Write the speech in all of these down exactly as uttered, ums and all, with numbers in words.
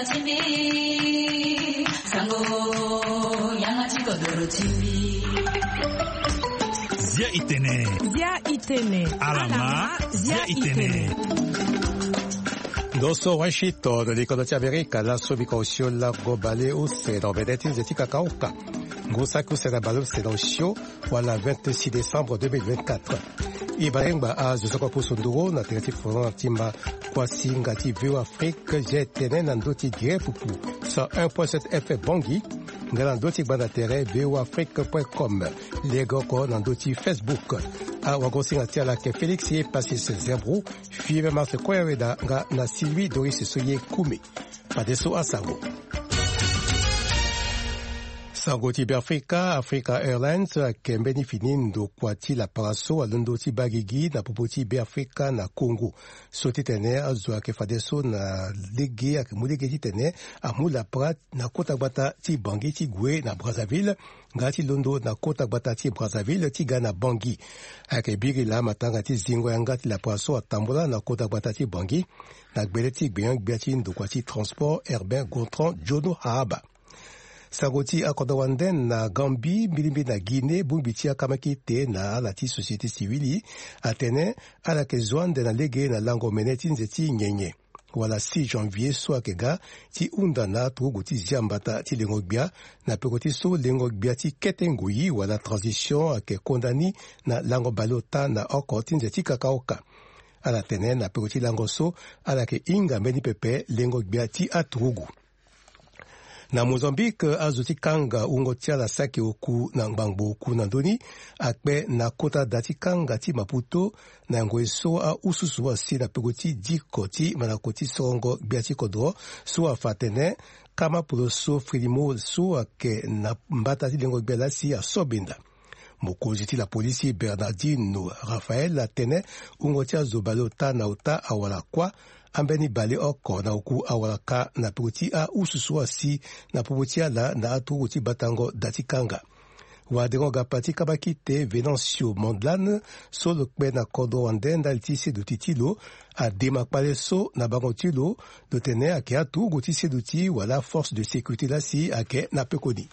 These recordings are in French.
chimbi sango nyanga chikodoro chimbi Zia itene Zia itene Alama Zia itene Doso Washito de l'école d'Amérique, la subicosio la globale ou c'est dans Venetin Zetika Kauka. Gosaku Serabalo c'est dans Shio, voilà vingt-six décembre deux mille vingt-quatre. Ibaengba a Zosoko Pusunduro, na Terati Foron Timba, Kwasi Ngati Vio Afrique, Jetene Nandoti Dire Pupu, cent un point sept F M Bangui, Nandoti Bandatere, vio afrique point com, Legoko Nandoti Facebook. A wagosinga tiala ke Félix ye passé ce zebro five mars kweweda nga na Sylvie Doris Soye Kumi padeso asango Sango ti Africa Africa Airlines kembeni finindo kwati la paraso alundo ti bagigi na popoti be Africa na Congo soti tene azwa ke fadeso na lege ak mulege ti tene amula prat na kota bata ti Bangui ti Gwe na Brazzaville ngati londo na kota bata ti Brazzaville ti Ghana Bangui ake biri la matanga ti zingo ngati la paraso atambola na kota bata ti Bangui na gbele ti gbeyan gbiati ndo kwati transport urbain Gontran Jono Haaba Sagoti akodawanden na Gambie, bilimbi na Guinée, bumbiti akamaki te na alati société civile, atene ala kezwande na lege na lango meneti nzeti nyenye. Wala six janvier so akega ti unda na truguti ziambata ti lengogbia na pekoti so lengogbia ti ketengoyi wala transition ake kondani na lango balota na okoti nzeti kakaoka. Ala tene na pekoti lango so ala ke inga meni pepe lengogbia ti atrugu. Na Mozambique, azuti kanga ungotia la sake oku na ngbangbo oku na ndoni, akpe na kota dati kanga ti Maputo, na ngweso a ususu wa si na pegoti di koti, manakoti songo biati kodro, so a fatene, kama pulo so frilimo so ake na mbata ti lengo biala si a sobinda. Mokozi ti la polisi Bernardino Rafael la tene, ungotia zobalota na uta awala kwa, ambeni bale oko na uku awalaka na poti a ususua si na poti ala na atu uti batango datikanga. Wadengo gapati kabakite Venancio Mondlane so lokpe na kodo wandenda iltisi dutitilo a demakpale so na bangotilo dotene ake atu gutisi duti wala force de sécurité la si ake na pekoni.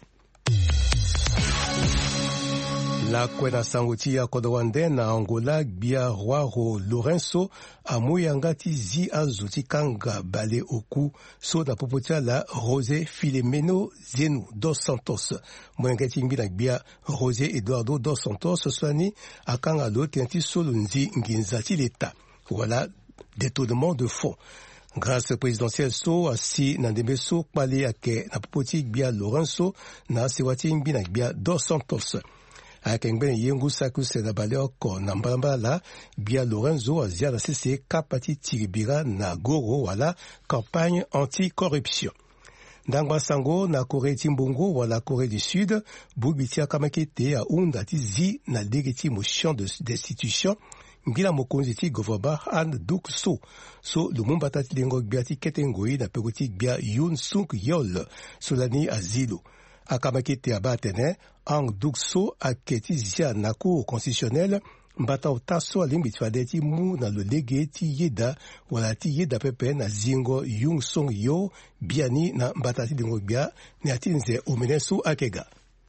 La kwena sangoti ya kodowande na Angola bia Rwaro Lorenzo amuyanga ti zi azuti kanga bale oku so na popotia la José Filemeno Zenu dos Santos mwenga timbi na bia José Eduardo dos Santos swani akanga lo tenti solo nzi nginza ti leta voilà détournement de fonds. Grâce présidentielle so asi na ndembe so pale ake na popoti bia Lorenzo na sewati mbi na bia dos Santos. Akengben yengu saku se na bale oko na mbala bia Lorenzo azia la C C kapati tiribira na goro wala campagne anti-corruption. Ndangba sango na Corée timbongo wala Corée du Sud bubitia kamakete a unda ti zi na legiti motion de destitution ngila mokonzi ti gouvernement Han Duk So so lumumba tati lengo biati ketengoi na pegoti bia Yoon Suk Yeol solani azilo. Akamakete abatene ang dukso aketi zia na cour constitutionnelle mbata utaso alimbitwadeti mu na lo lege ti yeda wala ti yeda pepe na zingo Yung Song Yo biani na mbata ti dingo bia ni atinze omenesu akega.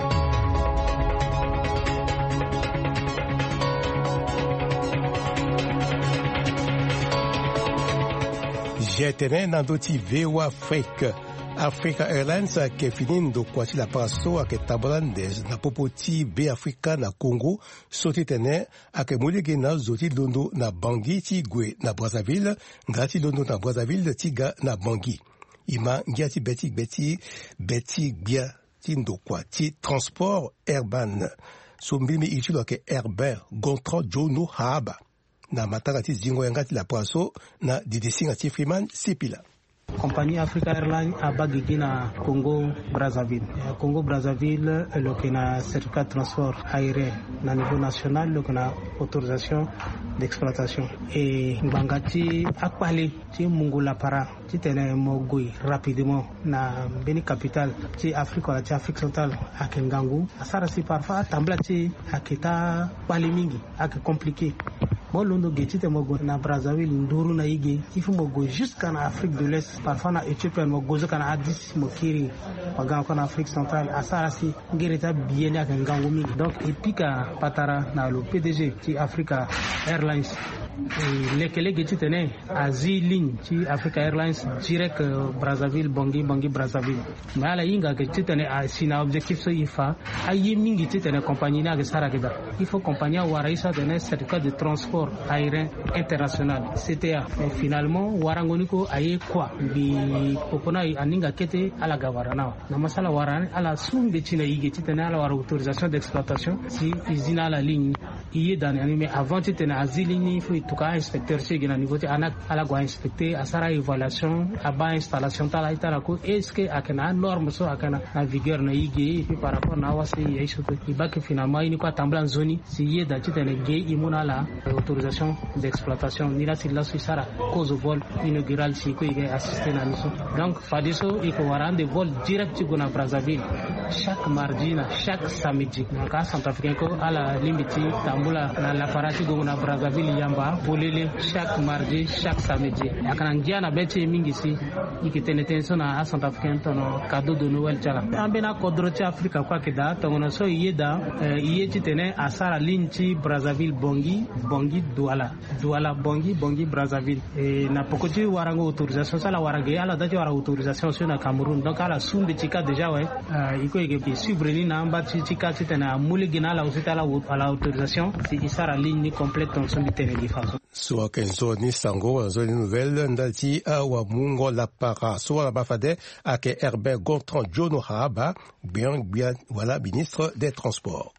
Jetene nandoti vewa fake Africa Airlines ke finindo kwati la paraso ake tabalandes na popoti be Africa na Congo soti tene ake mulege na zoti londo na Bangui ti Gwe na Brazzaville ngati londo na Brazzaville tiga na Bangui ima ngiati beti beti beti bia ti ndokwa ti transport urbain so mbimi ichilo ake urbain Gontran Jono Haaba na matanga ti zingo ngati la paraso na didisinga ti Freeman Sipila. Compagnie Africa Airlines a bagigi na Congo Brazzaville. Congo Brazzaville lo que na certificat de transport aérien na niveau national lo que na autorisation d'exploitation. Et bangati akwali ti mungula para ti tene mogui rapidement na beni capital ti Afrique wala ti Afrique centrale akengangu asara si parfois tambla ti akita pali mingi ak compliqué. bon londo getite mogo na Brazzaville nduru na ige ifu mogo jusqu'en Afrique de l'Est parfois na Éthiopie mogo zo kana adis mokiri pagan ko na Afrique centrale asarasi ngereta bien ya ngangumi donc epika patara na lo P D G ci Africa Airlines lekele getite ne azi ligne ci Africa Airlines direct Brazzaville Bangui Bangui Brazzaville mais ala inga getite ne a sina objectif so ifa ayi mingi tite ne compagnie na ga sara gida il faut compagnie wara isa de certificat de transport aérien international C T A mais finalement warangoni ko aye quoi bi popona aninga kete ala gawarana na masala warane ala sumbe china yige tite ne ala wara autorisation d'exploitation si usine la ligne iye dans mais avant tite ne azilini il faut tout cas inspecteur chez na niveau te ana ala go inspecter asara évaluation aba installation tala itala ko est-ce que akana norme so akana na vigueur na yige et puis par rapport na wasi yaisho ko ibaki finalement ini ko tamblan zoni si ye da tite ne ge imuna la autorisation d'exploitation ni la sila sara cause vol inaugural si ko ige assister na mission donc fadiso iko warande vol direct go na Brazzaville chaque mardi na chaque samedi na ka centrafricain ko ala limiti tambula na la parati go na Brazzaville yamba bolele chaque mardi chaque samedi akana ngia na beti mingi si ikitene tension na centrafricain tono cadeau de Noël chala ambena kodrocha Africa kwa kida tono so yeda iye titene asara linchi Brazzaville Bangui Bangui Douala Douala Bangui Bangui Brazzaville e na pokoti warango autorisation sala warange ala dati wara autorisation sur na Cameroun donc ala sumbe chika déjà ouais iko ike suivre ni na amba chika titena muligina la usita la ala autorisation si isara ligne complète ton son titene difaso so kenzo ni sango zo ni nouvelle ndati awa mungo la para so la bafade ake Herbert Gontran Jono Haba bien bien voilà ministre des transports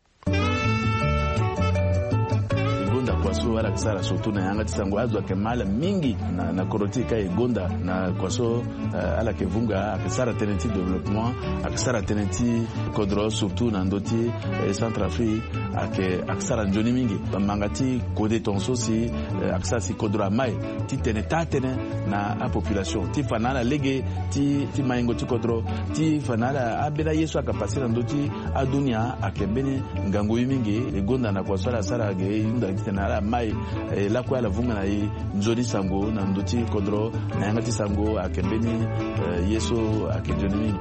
kwaso ala kisara soto na yanga tisango azwa kemala mingi na na korotika egonda na kwaso uh, ala kevunga akisara tenenti development akisara tenenti kodro surtout na ndoti eh, Centrafrique ake akisara njoni mingi bamangati kode tonso si uh, akisara si kodro mai ti tene tatene na a population ti fanala lege ti ti maingo ti kodro ti fanala abela yesu akapasira ndoti adunia akebene ngango mingi egonda na kwaso ala sara ge yunda kitena mai eh, la kwa la vunga na i nzori sango na ndoti kodro na yangati sango akembeni eh, yeso akejoni.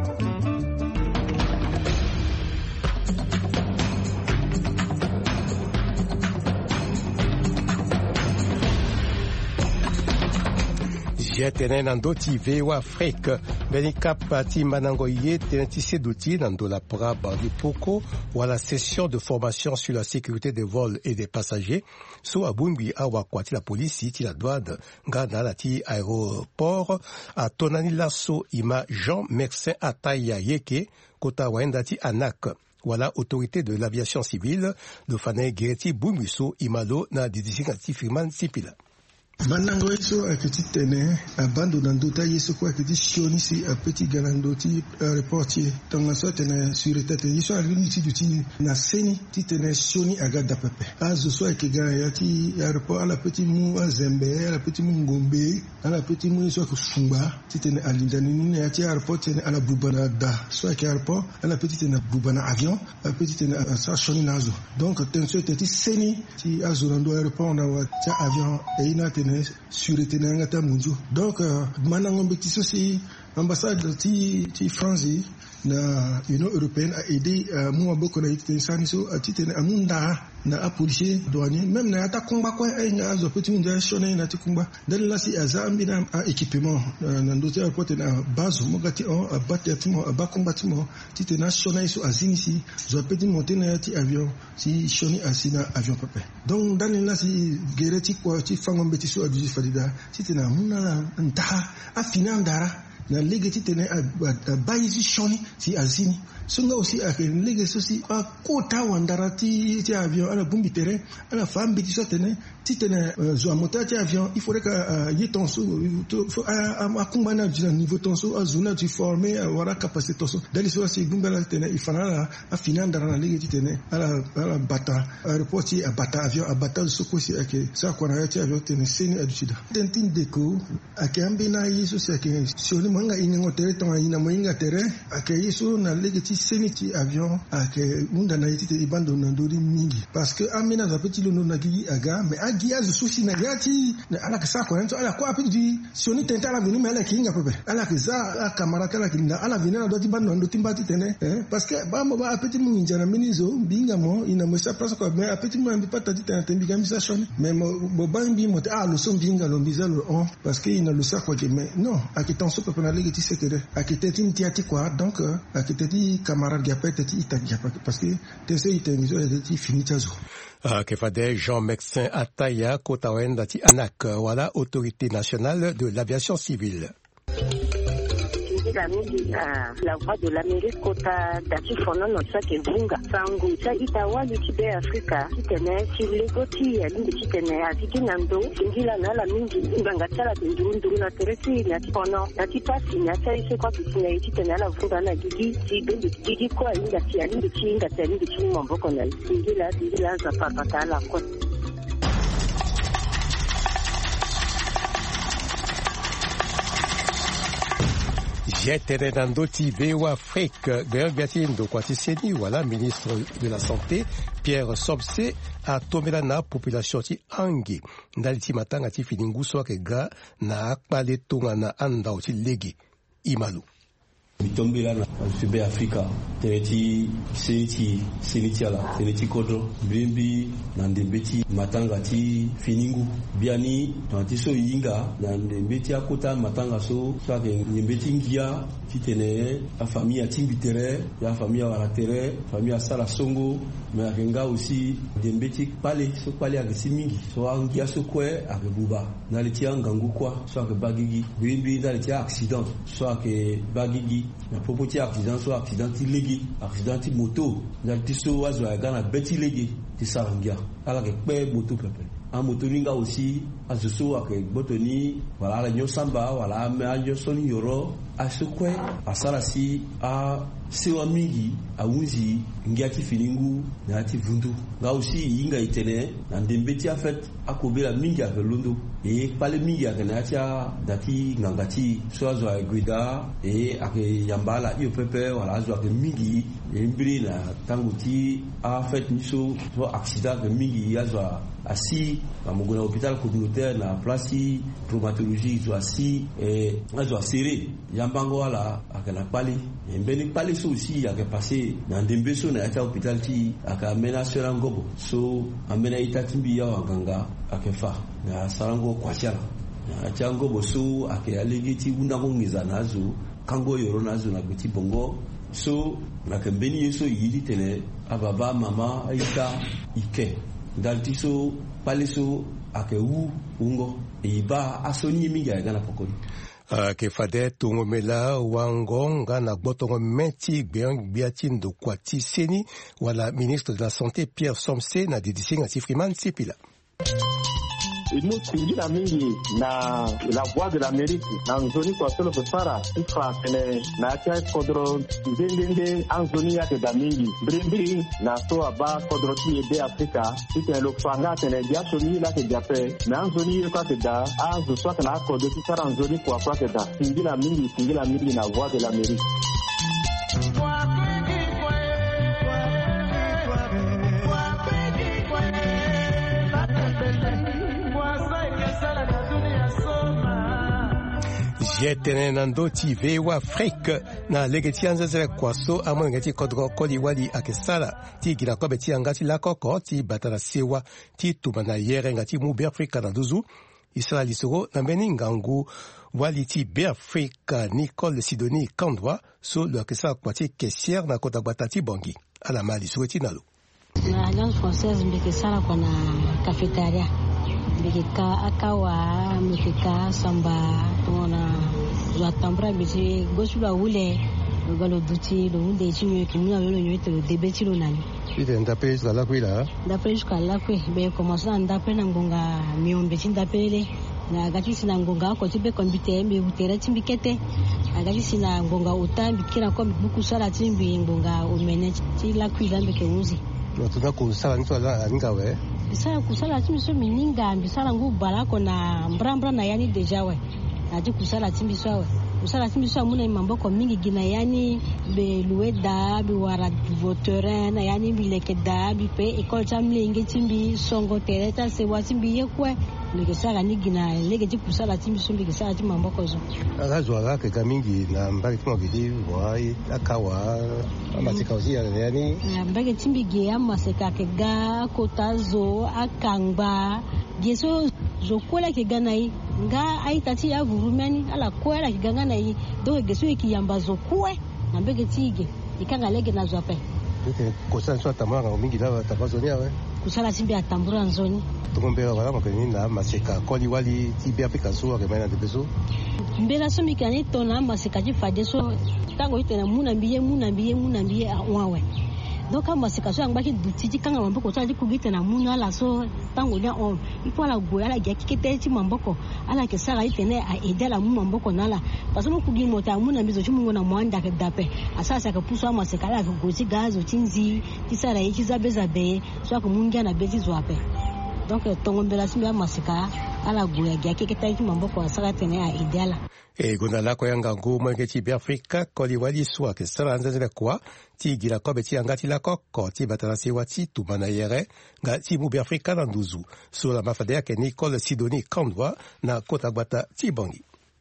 Jetene nandoti vewa Afrique benika pati manango ye tenetise doti nando la pra bandi poko wala session de formation sur la sécurité des vols et des passagers so abumbi awa kwati la police ti la douane ngana la ti aéroport a tonani lasso ima Jean Mercin Ataya yeke kota wenda ti anak wala autorité de l'aviation civile de Fane Gereti Bumuso imalo na didisingati firman sipila Banango eso akiti tene abando nandota yeso kwa akiti shioni si a petit galandoti reportier tanga so tene sûreté te yeso alini ti duti na seni ti tene shioni agada pepe azo so akiga yati aéroport ala petit mu azembe ala petit mu ngombe ala petit mu so ko sumba ti tene alindani ni yati aéroport tene ala bubana da so aki aéroport ala petit tene bubana avion ala petit tene sa shioni nazo donc tenso te ti seni ti azo nando aéroport na wa ti avion e ina sûreté na ngata munju donc uh, manango mbeti sosi ambassade ti ti France na Union européenne a aidé uh, mo boko na ite sani so atite amunda na a policier douanier même na ata kumba kwa ay nga azo petit munja shone na tikumba dal la si azambi na a équipement uh, na ndoti airport na bazo mo gati on abati timo abakumba timo tite na shone so azini si zo petit monter na ti avion si shoni asina avion pape donc dal la si gereti kwa ti fango mbeti so adiji fadida tite na munala nta a finandara na lege ti tene a bayi si shoni si azini sunga aussi a lege so si a kota wandara ti ti avion ala bumbi terrain ala fambi ti so tene ti tene zo a monter ti avion il faudrait que y tonso a kumbana du niveau tonso a zona du formé wara capacité tonso dali so si bumbala tene il fana a finandara na lege ti tene ala ala bata aéroport ti a bata avion a bata so ko si ake sa ko na ti avion tene seni adusida tentin deko akambe na yeso se ake shoni manga inengo tere tonga ina moinga tere ake yeso na lege ti seni ti avion ake munda na yiti te ibando na ndori mingi parce que amena za petit lono na gi aga mais agia zususi na yati ala kisa ko ento ala ko apidi sioni tenta ala vini mala kinga pepe ala kiza ala camarade ala kinda ala vini na doti bando ndo timbati tene eh parce que ba mo ba apeti munja na minizo binga mo ina mo sa place ko me apeti mo mbi pata tita tembi gamisa shoni mais mo ba mbi mo ah lo son binga lo biza lo on parce que ina lo sa ko je mais non akitanso pepe na legi ti sekere akiteti ntiati quoi donc akiteti camarade ya peti itagia parce que tese itemizo eti fini tazo. Uh, Kefade Jean Mexin Ataya Kotawenda ti Anak, voilà, Autorité nationale de l'aviation civile. La la voix de l'Amérique kota dati fono no sake bunga sangu cha itawa likibe Afrika kitene chilegoti ya lindi kitene atiki nando singila na la mingi nganga chala ndurundu na teresi na tipono na tipasi na cha ise kwa kitene kitene la vunga na gigi tibendi gigi kwa inga tia lindi chinga tia lindi chinga mboko na singila singila za papata la kwa. Jetenendo Tibewa Afrique, Gergatindo Kwatiseni, voilà, ministre de la Santé, Pierre Sobse, a tomé la population ti angi. Ndaliti matanga ti finingu swakega na akpale tunga na anda ti legi. Imalu. Mitombela na F B Afrika tereti seniti senitiala seniti kodro brimbi na ndembeti matanga ti finingu biani tanti so yinga na ndembeti akota matanga so so ke ndembeti ngia titene a famille timbitere ya famille wala tere famille sala songo mais akenga aussi ndembeti pale so pale agisi mingi so angia so kwe akebuba na litia ngangu kwa so ke bagigi brimbi na litia accident so ke bagigi na propoti accident so accident illégal accident moto na tiso wazo ya gana beti illégal ti sarangia ala ke pe moto pepe a moto linga aussi azuso ake botoni wala la nyo samba wala me anjo soni yoro asukwe asarasi a sewa mingi a unzi ngiati finingu na ati vundu nga aussi inga itene na ndembeti a fait akobela mingi ake londo e pale mingi ake na ati dati ngangati so azo a guida e ake yambala iyo pepe wala azo ake mingi e mbiri na tanguti a fait niso so accident ke mingi azo asi na muguna hôpital communautaire na place traumatologie zo asi e azo serré yambango wala akana pali mbeni pali so aussi aka passé na ndembe so na ata hôpital ti aka mena serangobo so amena itatimbi ya waganga akefa na sarango kwachala na changobo so ake alegeti unda ngiza nazo kango yoro nazo na biti bongo so na kembeni yeso yidi tele ababa mama aita ike dalti so pali so ake wu ungo iba asoni mingi ya gana pokoni. Uh, ke fade tungomela wangonga na botongo menti biatindo kwati seni wala ministre de la santé Pierre Somse na didisinga si Freeman Sipila. Nous singila mingi na la voix de l'Amérique na nzoni kwa solo pesara ifa tene na kia kodro ndende anzoni yake da mingi brimbi na so aba kodro ti ebe Afrika ite lo fanga tene dia soni la ke jape na anzoni yeka ke da azu so kana kodro ti sara anzoni kwa kwa ke da singila mingi singila mingi na voix de l'Amérique. Jetenendo Tive wa Afrique na legeti anzazele kwaso amo ngati kodro koli wali akesala ti gila kobe ti angati la koko ti batala sewa ti tumana yere ngati mu be Afrika na duzu Isra lisoro na mbeni ngangu wali ti be Afrika Nicole Sidoni Kandwa so lo akesala kwa ti kesier na kota batati bongi ala mali so ti nalo na Alliance Française mbekesala kwa na cafetaria mbekeka akawa mbekeka samba tona zatambra bisi gosula ule galo duti lo unde chimwe kimuna lo nyote lo debeti lo nani ite ndape la kwila ndape la kwe be commencer ndape na ngonga miombe chindapele na gati sina ngonga ko tibe kombite mbe utera timbikete agati sina ngonga utambi kira ko buku sala timbi ngonga umene ti la kwila mbeke uzi watunda kusala nito la ngawe bisa kusala timbi so mininga mbisala ngu balako na mbrambra na yani deja we ati kusala timbi so we kusala simbi so amuna mamboko mingi gina yani be lueda be wara voterin yani bileke da bi pe école chamle nge timbi songo tereta se wasimbi yekwe leke sala ni gina leke ti kusala timbi so leke sala ti mamboko zo agazwa ga ke mingi na mbaki timo gidi wai akawa amasika ozi yani mbaki timbi ge amasika ke ga kotazo akangba geso zo kola ke ganai nga aitati ya vurumeni ala kola ke gangana yi do geso ikiyamba zo kwe na mbeke tige ikanga lege na zope Ite kusala so tamanga mingi la tabazonia we kusala simbi atambura nzoni tukombera bala mapeni na maseka koli wali tibi Afrika so ke mena de beso mbela so mikani tona maseka ji fade so tango itena muna mbiye muna mbiye muna mbiye wawe donc maseka so yangba ki dutiji kanga mamboko so ji kugite na muna la so tango nya on ipo la goya la gya kikete ti mamboko ala ke sala itene a edela mu mamboko nala parce que kugi mota muna mbizo chimungo na mwanda ke dape asasa ke puso maseka la ke gozi gazo tinzi ti sala yi kizabe be so ko mungia na bezi zo ape donc tongo mbela simbi maseka ala goya gya kikete ti mamboko asala tene a edela e gona la ko yanga ngo mwenge ti Afrika ko li wali swa ke sala nzele kwa ti gira ko beti anga ti la ko ko ti batala se wati tu bana yere nga ti mu Afrika na nduzu so la mafade ke Nicole Sidoni Kandwa na kota gbata ti bangi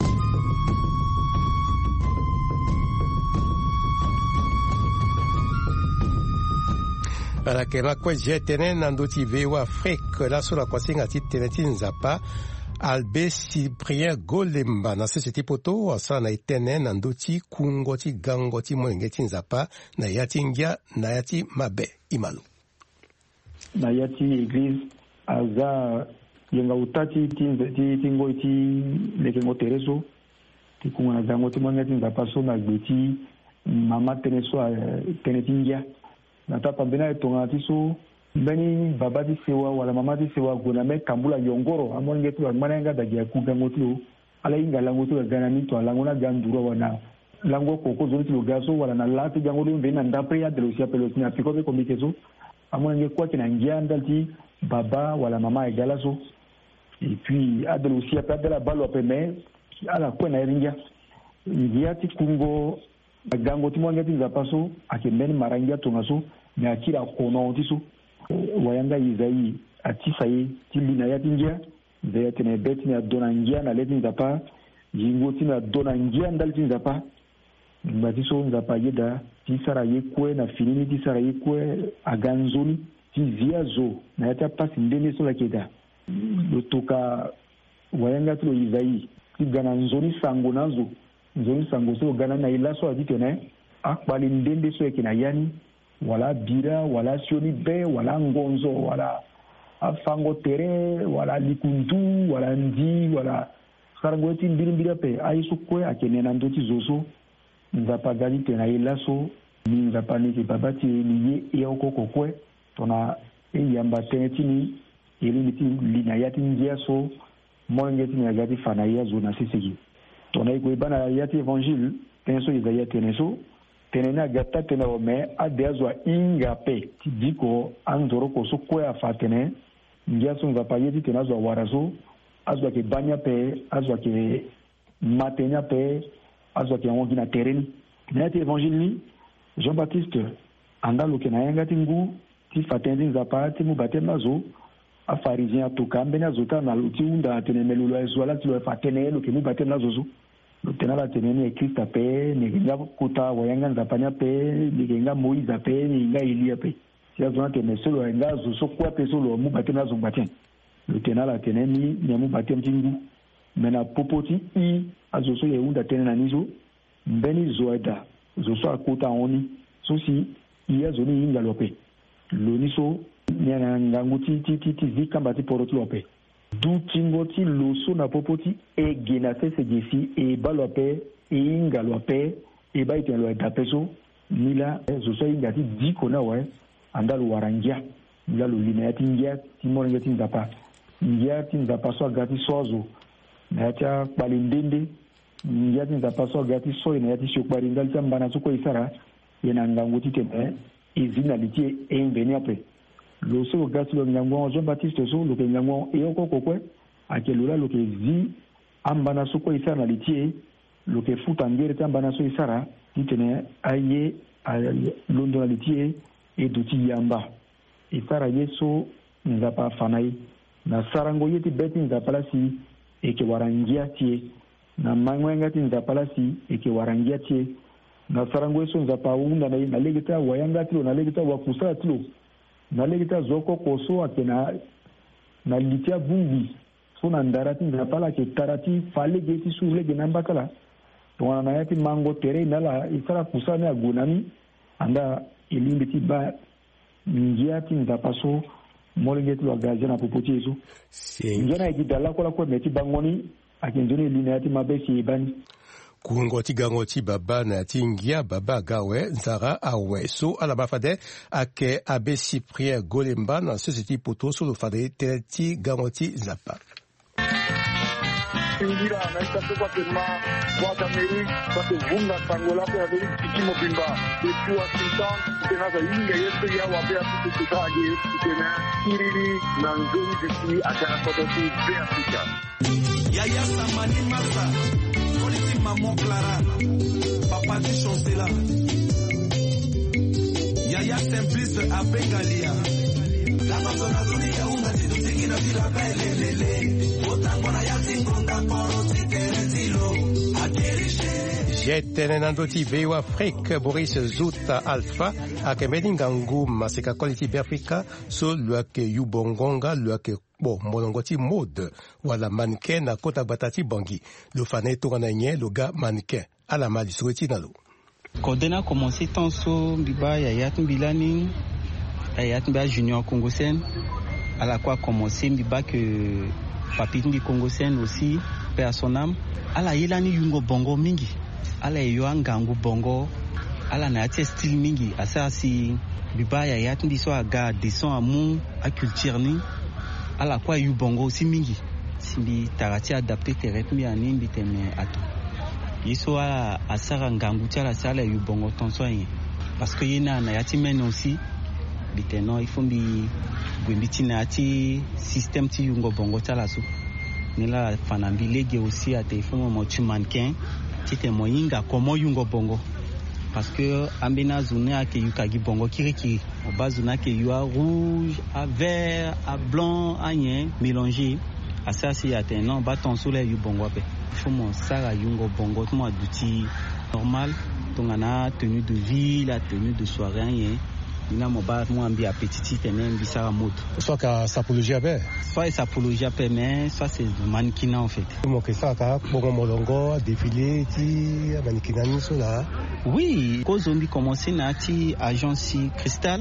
ala ke la ko jetene nando ti vewa Afrika la so la ko singa ti teneti nzapa Albe Cyprien Golemba na société poto asa na itene na ndoti kungo ti gango ti mwenge ti nzapa na yati ngia na yati mabe imalu na yati église aza yenga utati ti ti ngo ti leke ngo tereso ti kunga na gango ti mwenge ti nzapa so na gbeti mama tene so tene ti ngia na tapa bena etonga ti so beni baba ti sewa wala mama ti sewa gona me kambula yongoro amonge tu mananga da ya kuga ngotu ala inga lango tu gana ni to lango na ganduro wana lango koko zo ti gaso wala na lati gango do vena ndapre ya de losia pelos ni apiko be komite zo amonge kwa kina ngianda ti baba wala mama egala so et puis a de losia pa de la balo pe me ala kwa na ringia ngia ti kungo gango ti mwanga ti zapaso akemeni marangia tongaso ni akira kono ti so wayanga izai atisaye tilina ya tingia de tene beti na donangia na leti nzapa jingo tina donangia ndal tinzapa mbatiso nzapa yeda tisara yekwe na finini tisara yekwe aganzoni tizia zo na yata pasi ndene so la keda lotoka wayanga tilo izai tigana nzoni sango nazo nzoni sango so gana na ilaso aditene akbali ndende so ekina yani wala bira wala sioni be wala ngonzo wala afango tere wala likundu wala ndi wala sarangoti mbiri mbiri pe aisu kwe akenena ndoti zozo nzapa gali tena ilaso ni nzapa ni ke babati ni ye okoko kwe tona e yamba tenetini ili miti lina yati njia so mwengeti ni agati fana ya zona sisigi tona iko ibana yati evangile tenso izaya teneso tenena gata tena ome adezwa ingape tidiko anzoro ko so ko afatene ngia so nzapa yeti tena zo warazo azwa ke banya pe azwa ke matenya pe azwa ke ngi na tereni na ti évangile ni Jean-Baptiste andalo ke na yanga tingu ti fatende nzapa ti mu batem nazo a pharisien to kambe na zota na luti unda tene melulo ezwala ti lo fatene lo ke mu batem nazo zo tena la teneni Krista pe nigenga kuta wayanga nzapanya pe nigenga Moiza pe nigenga Elia pe sia zona tene solo nga zo so kwa pe solo mu batem na zo batem le tena la teneni nyamu batem tingu mena popoti i azo so yeunda tenena nizo mbeni zoida zo so akuta oni so si iya zoni inga lope loniso nyana nganguti ti ti ti zikamba ti poroti lope du tingoti loso na popoti e gena se gesi e balope e inga lope e ba ite lo etapeso mila zo so inga ti diko na we andalo warangia mila lo lina ti ngia ti moringa ti nzapa ngia ti nzapa so gati sozo na cha balindende ngia ti nzapa so gati so ina ti shokbari ngal tambana so ko isara yena nganguti teme izina litie e inveni ape lo so gati lo ngango Jean-Baptiste so lo ke ngango e okoko kwe akelula lo ke zi ambana so ko isara na litie lo ke futa ngere tamba so isara titene aye londo litie e duti yamba isara yeso nzapa fanai na sarango yeti beti nzapala si e ke warangia tie na mangwenga ti nzapala si e ke warangia tie na sarango yeso nzapa unda na na legita wayanga tilo na legita wakusa tilo na legita zoko koso atena na litia bumbi so na ndarati nzapala ke tarati fale geti sule ge namba kala to wana na yati mango tere nala isara kusane agunani anda ilimbi ti ba ngia ti nzapaso molengeti wa gaje na popoti ezo ngena ikidala kola ko meti bangoni akinzoni lina yati mabesi ibani kungo tigango ti baba na tingia baba gawe nzara awe so ala bafade ake abe Cyprien Golemba na société poto so lo fade ti gango ti zapa Ingira na itato kwa kema kwa kameri kwa kuvunga tangola kwa vile kichimo pimba yetu wa sultan tena za inga yetu ya wabe atu kutaje tena kiriri na nzuri ziki akana koto tu be Afrika ya ya samani masa polisi maman Clara papa di chancela ya ya simplice a Bengalia la zona zoni ya unga tidutiki na vila belelele otangona ya tingonga poro titerezilo akerishe jetene nandoti veo Afrique Boris Zuta Alpha akemedi ngangu maseka quality be Africa so luake yubongonga luake bo monongoti mode wala mannequin na kota batati bangi le fané tourna nye le gars mannequin à la mali soueti nalo Kodena commencé tant so biba ya yatin bilani yatin ba junior congosen à la quoi commencé biba que papi ndi congosen aussi paix à son âme à la yelani yungo bongo mingi à la yo ngangu bongo à la na style mingi asa si biba ya yatin di so aga descend amour à culture ni à la quoi yu bongo aussi mingi simbi tarati adapté tes rythmes ya nimbi teme ato yiso a asara ngangu tala sala yu bongo tonso yin parce que yena na yati men aussi biteno il faut bi gwembiti na yati système ti yungo bongo tala so nila fanambi lege aussi ate il faut mo tu mannequin ti te moyinga comment yungo bongo parce que ambena zone ake yukagi bongo kirikiri au bazuna ke yua rouge à vert à blanc à yen mélangé à ça si ate non ba ton soleil yu bongo pe faut mon sara yungo bongo tout moi d'outil normal donc on a tenue de vie la tenue de soirée yen ina mo ba mo ambi appétit tenen bi sara mode soit ka sapologie abe soit sapologie abe mais ça c'est mannequin en fait mo ke ça ka bongo molongo défilé ti mannequin ni so là oui ko zombi commencé na ti agence Cristal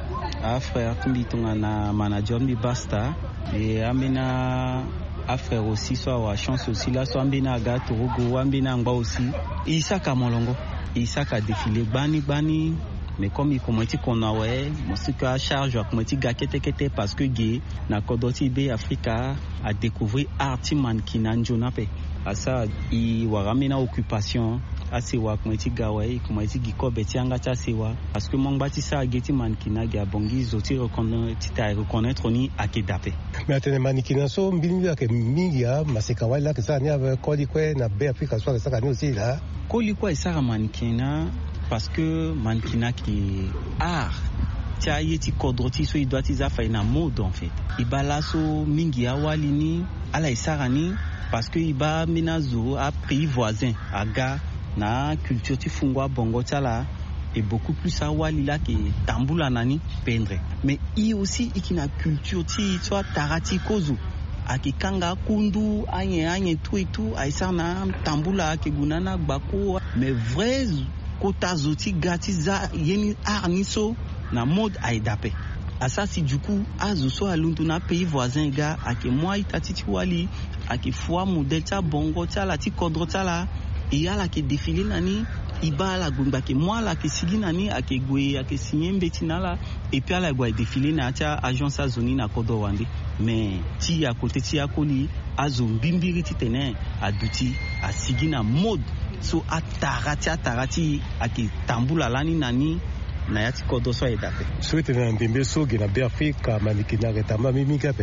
a frère tumbi tunga na manager mi basta et amena a frère aussi soit wa chance aussi là soit ambina ga togo ambina ngba aussi isaka molongo isaka défilé bani bani mais comme il commence qu'on a ouais musique charge commence gakete kete parce que gay na kodoti be Africa a découvrir art mannequin njona pe à ça il waramena occupation assez wa commence gawe commence giko betianga cha sewa parce que mon bati ça geti mannequin ga bongi zoti reconnaître ta reconnaître ni akedape mais atene mannequin so mbili ya ke mingia maseka wala ke ça ni avec koli kwe na be Africa so ça ni aussi là koli kwa ça mannequin parce que mannequin qui art tia yeti kodroti so idwa tiza fa ina mode en fait ibalaso mingi awali ni ala isarani parce que iba minazo a pays voisin aga na culture ti fungwa bongo tala est beaucoup plus awali là que tambula nani pendre mais i aussi ikina culture ti soit tarati kozu akikanga kundu anye anye tout et tout aisana tambula ke gunana gbako mais vrai kota zoti gatiza yeni arniso na mode aidape asa si du coup azu so alundu na pays voisin ga ake moi itatiti wali ake fois modèle ta bongo ta la ti kodro ta la et ala ke défilé nani iba la gumba ke moi la ke sigi nani ake gwe ake signé betina la et puis ala gwa défilé na ta agence azoni na kodo wande mais ti à côté ti akoli azu mbimbiri ti tene aduti asigi na mode so atarati atarati ake tambula lani nani na yati kodo so edape so ete na ndembe so gena be Afrika mannequin na retama mimi ka pela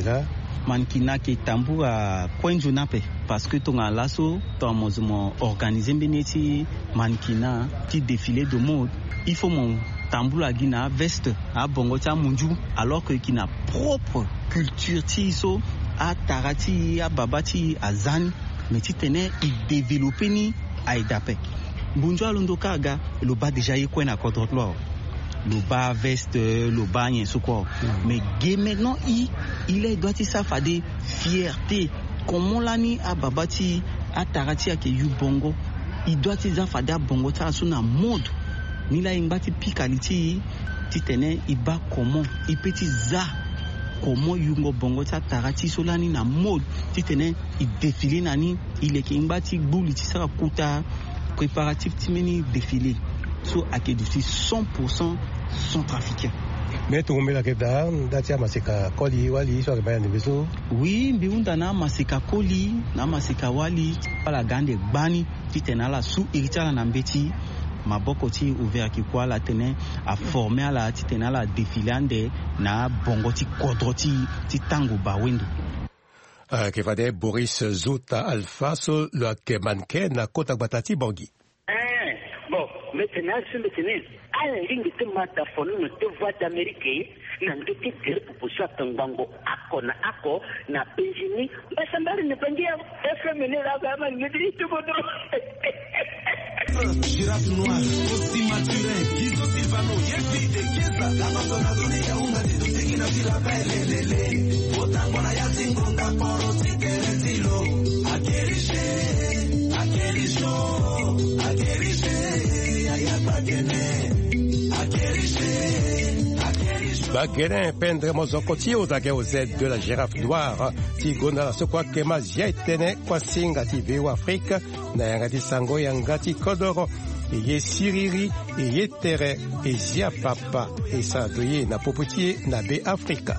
mankina ke tambu a kwenju nape parce que tonga laso to mozumo organiser beneti mankina ti défilé de mode il faut mon tambu la gina veste a bongo ta munju alors que qui na propre culture ti so a tarati a babati a zani mais ti tene i développer ni a idape bunjo alondo kaga lo ba déjà yekwe na contre loi le bas veste le bas rien ce quoi mais gay maintenant il il est doit ça faire des fierté comment lani a babati a tarati a ke yu bongo il doit ça faire des bongo ta suna mode ni la imbati pikaliti ti tene il ba comment il petit za comment yungo bongo ta tarati solani na mode ti tene il défilé nani il est imbati bouli ti sera kuta préparatif ti meni défilé so akedusi cent pour cent centrafricain. Mais tu me la keda datia masika koli wali so ke bayani beso. Oui, biunda na masika koli na masika wali pala gande bani titena la sous irritala na mbeti maboko ti ouvert ki kwa la tene a former la titena la défilande na bongo ti kodroti ti tango bawendo. Uh, ke fade Boris Zouta Alpha so le ke manke na kota batati bangi. Maintenant, sur le tennis, à la ligne de mataphone, nous te voix d'Amérique, n'a pas été tiré pour ça, ton bango, ako, na ako, na péjini, mais ça m'a rien de dire, F M N la gamme, me dit tout bon. Girafe noire, aussi maturé, Guizo Silvano, Yepi de Kiesa, la Madonna Donia, una di tutti che non si la belle, le le, Otango na Yazingo, da Poro, Titeretilo, Akerishe, Akerisho, Akerishe. Bagene pendre mozokoti ozake ozed de la girafe noire ti gonda la sokwa kema jaitene kwa singa ti veo Afrika na yangati sango yangati kodoro ye siriri ye tere e zia papa e sa doye na popotie na be Afrika.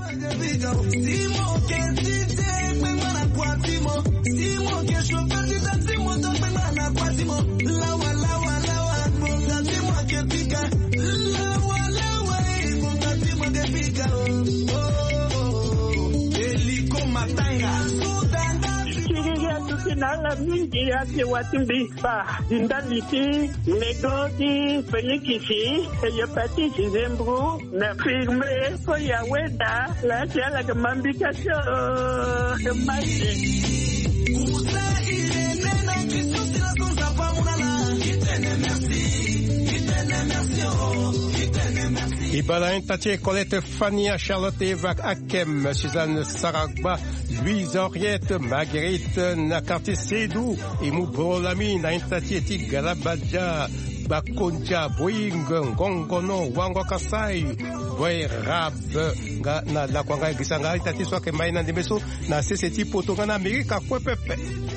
Nala mingi ya ke watimbi ba indaliti negoti penikisi ya pati zembru na firme ko ya weda la tiala ke mambika so maje usa irene na kisusi la sonza pa munala itene merci itene merci itene merci Ibala Intatie, Colette Fania, Charlotte Eva Akem, Suzanne Saragba, Louise Henriette, Marguerite Nakarte Sedou, Imou Brolami, Naintatie Ti Galabadja, Bakonja, Boing, Gongono, Wango Kasai, Boy Rab, na la Kwanga Gisanga, Itati Swake Maina de Meso, na C C T Potogana America, Kwepepe.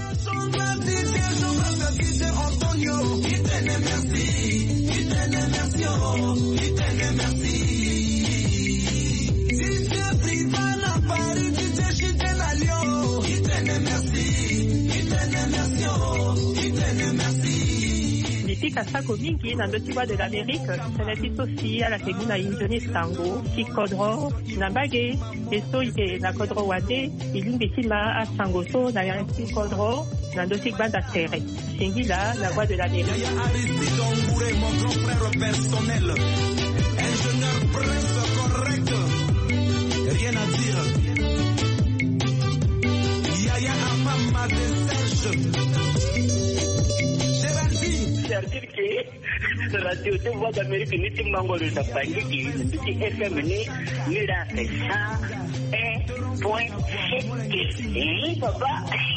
Antonio, itene merci, itene merci, itene merci. Tite Privana Paris, tite Chitena Lyon, itene merci, itene merci, itene merci. Nifika sako mingi na ndotiwa de l'Amérique, seneti sosi ala keguna injoni sango, ki kodro, na bage, eso ite na kodro wade, ilungi tima a sango so na yansi kodro, na ndotik banda tere. Singila, la voix de l'Amérique. Yaya Aristide Ongouré, mon grand frère personnel, ingénieur prince correct, rien à dire. Yaya Amama de Serge. C'est-à-dire que radio de voix d'Amérique ni ti mangolo da pangi ni ti F M ni ni la c'est ça un point sept. Eh papa.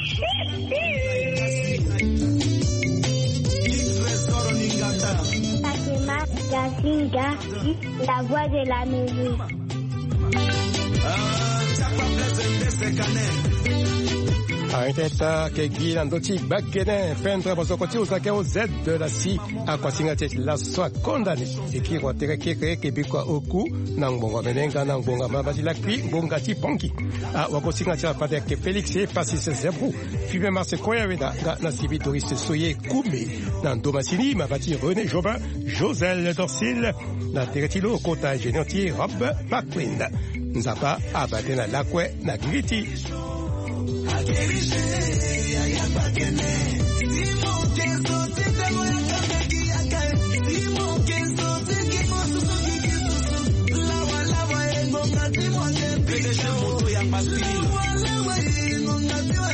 Fatima Gazinga, la voix de l'Amérique. Aiteta kegi nandoti bagene pendre bozokoti uzake o Z de la si akwasinga tete la soa condamné eki rotere keke kebikwa oku nangbonga menenga nangbonga mabati la kwi bonga ti ponki a wakosinga tsa pade ke Felix e pasi se zebru fibe marse koya weda ga nasibi touriste soye kume nando masini mabati René Jobin Josel Dorsil na teretilo kota ingénieur Rob McQueen nzapa abate na lakwe na griti. Akerise, ayapakene.